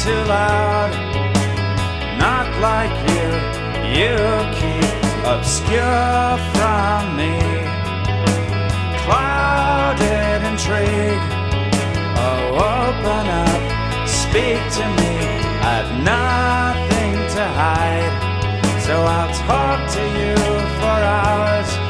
too loud. Not like you, you keep obscure from me. Clouded intrigue, oh open up, speak to me. I've nothing to hide, so I'll talk to you for hours.